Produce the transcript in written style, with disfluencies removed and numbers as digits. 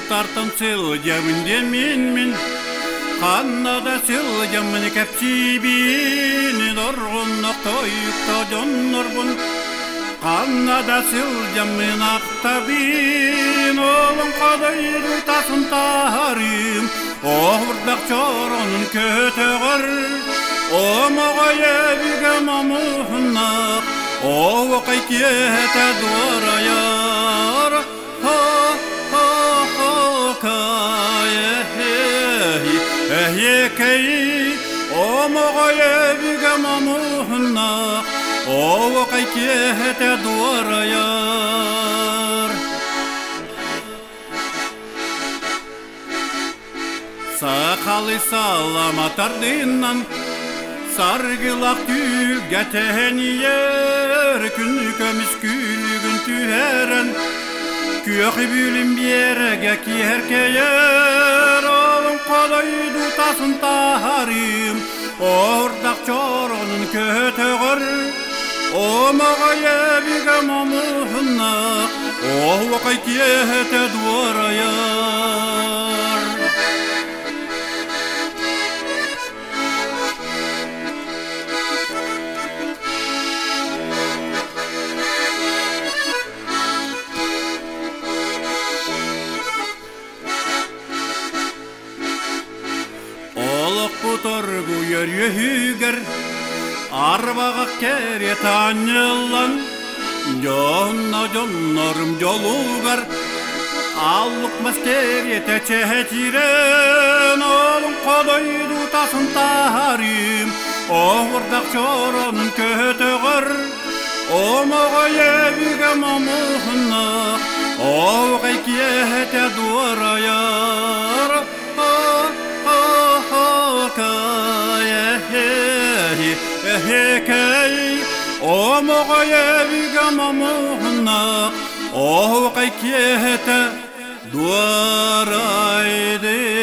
тартым сылгемінде мен Қаннада сылгемін кәпчибін Дорғын ақтойықта жоннорбын Қаннада сылгемін ақтабын Олың қадайды тасын тарым Ордақ чоронын көтеғір Омағай әбіге мамуғынақ Оғай кете дуараяр Эхекей Омағай әбіге мамуғынақ Оғай кете дуараяр Сақалы саламатардынан Sargılaq tülgə təhəniyər Күні көміс күлігін tühərən Kүйəq bülüm berəgə kiyərkəyər Olum qolaydı tasın taharım Ordaq çoronun kötəğір Omağa yəbigə mamuhınaq Oğvaqay kiyətə duvarayar Құтыргу ерюгер Арбаға кере танылан Жонна жоннорым жолугар Аллық мәскере тәчетирен Олың қодойду тасын тарым Оғырдақ чоронын көтіғір Омаға ебіге мамуғынақ Оғай кете дуараяр Эхекей Омаға ебіге мамуғынақ Оғай кете дуарайды